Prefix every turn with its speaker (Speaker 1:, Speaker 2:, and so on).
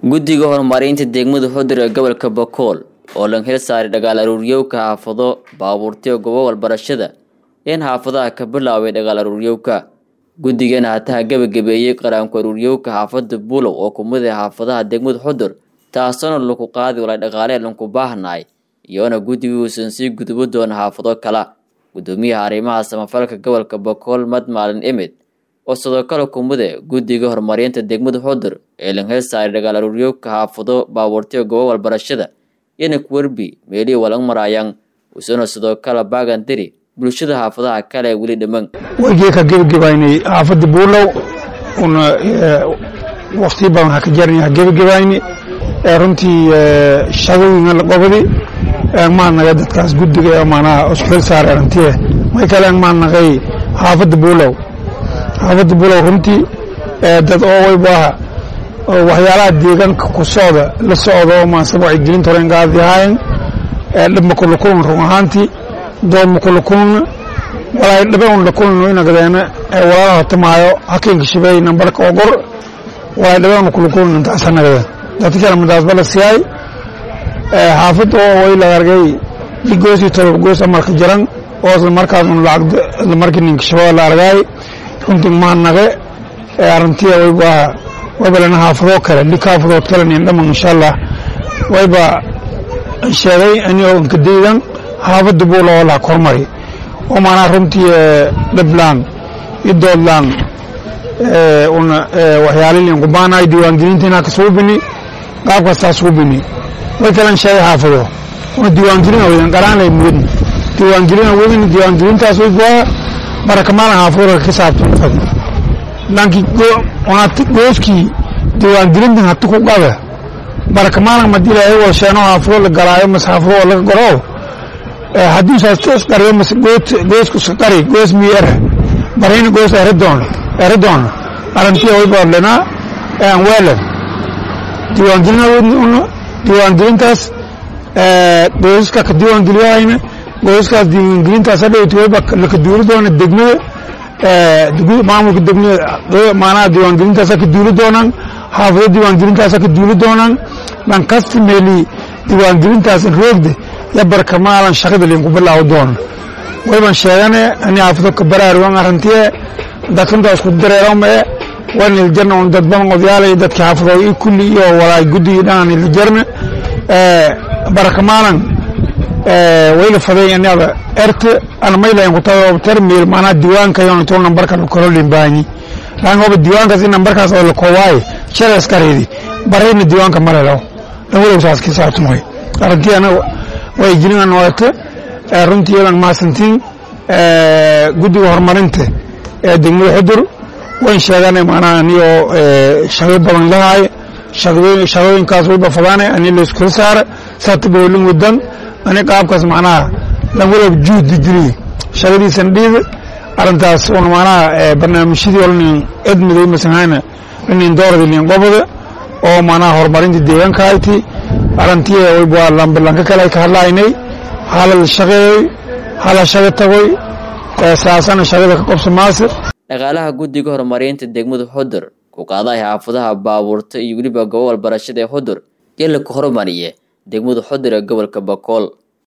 Speaker 1: guddiga horumarinta degmada Xudur ee gobolka Boqol oo lan hel saaray dagaal aruuriyowka xaafado baabuurtiyo gobol barashada in xaafadaha ka bilaaway dagaal aruuriyowka guddigana hata gabagabeeyay qaranka aruuriyowka xaafada Buulow oo kumid ah xaafadaha degmada Xudur taasoo lagu qaadi walaa dhaqaale lanku baahnay iyona guddigu uusan sii gudbo doon xaafado kala gudoomiyaha arrimaha samafalka gobolka Boqol Madmaalin Imid oo sidoo kale kumide guddiga horumarinta degmada Xudur ee lan hel saaray dagaal aruuriyowka xaafado baabuurtiyo gobol barashada in Kwerbi meeli walang marayang usana sidoo kale baagan diri bulshada xaafadaha kale wali dhiman
Speaker 2: wajee ka gabagabaynay xaafada Buulow una waqti baan ka jarnay gabagabaynay runtii shaqooyin la qabadi maanaga dadkaas guddiga maanaha isku saaray runtii way kale maanagay xaafada Buulow runtii dad oo way baa waxyaalaha deegaanka ku socda la socdo ma sabab ay gelin toreen gaadiyaan dhibma kullu run ahaantii doon kullu walaa dhaban la kullu ina gadeena walaalaha tamaayo hakiinka shibay nambarka ogor walaa dhaban kullu inta sanada dadka madaas bala siyay xaafad oo way la argay digoosi tolo goos marka jiran oo markaas lacag la markii ninka shibay la argay runtii maanaga arintii way baa وبلنا حافظوا كلا اللي كافظوا كلا نعلم إن شاء الله ويبقى الشيء أن يكون كديدا حافظ دبولا ولا كرمري وما نرمتي لبلان يدولان وحيالي لنقبانا يديوان جرين تناك صوبني قابك ساسوبني وكلا شيء حافظوا وديوان جرين ويدن قران ليمودن ديوان جرين تاسوبوا بركمالا حافظوا الكساب تنفذ لانكي ona gooski diiwaan gelinta hatu ku qaba barkamaana madila ay washano afro la galaayo masafro la garo hadii saas qariyo mas goosku saqari goos miyer bareen goos eradon aranti way barlena aan wala diiwaan gelintaas gooska ka diiwaan geliyayna gooskaas diiwaan gelintaas hadii la ka duuri doona degmada maamulka degmada maana diiwaan gelintaas ka duuli doonaan xaafado diiwaan gelintaas ka duuli doonaan lan kasta meeli diiwaan gelintaas roogde ya barkamaalan shaqada leen ku bilaaw doon wayban sheegane ani xaafado ka baraarwan arintii dadkan isku dareero ma wan il jarna on dad badan odiyaalay dadka xaafado ay kulli iyo walaay guddi dhan il jarna barkamaalan wayla faday anaba ert ana mayla ku tawo termil mana diiwaanka yoon toon nambarka koro limbaani rango diiwaanka si nambarkaas oo la kooway shaqo iskareedi barayna diiwaanka marelo dawladda saas ka saartumay aragti ana way jirin waqti runtii aan maasantiin guddiga horumarinta degmada Xudur way sheeganay maana aniyo shaqo badan lahaay shaqooyinkaas way bafadaanay ani la isku saar saatboolin wadan أنا قاب كاس معناه لقول بجود جري شغلي سنديد أرنتاس وأنا معناه برنامج شدي ولا إدم ذي مثلا هنا إني ندور ذي اللي قبضه أو معناه هربارين الديوان كايتي أرنتيه ويبغى لامبلانك كلا يكهلا إني حال الشغل تقوي ساسان الشغل كقبس ماسر
Speaker 1: dhaqaalaha guddiga horumarinta degmada Xudur ku qaaday xaafadaha baabuurta iyo waliba gobol barashada Xudur ee la horumariyay degmada Xudur ee gobolka Boqol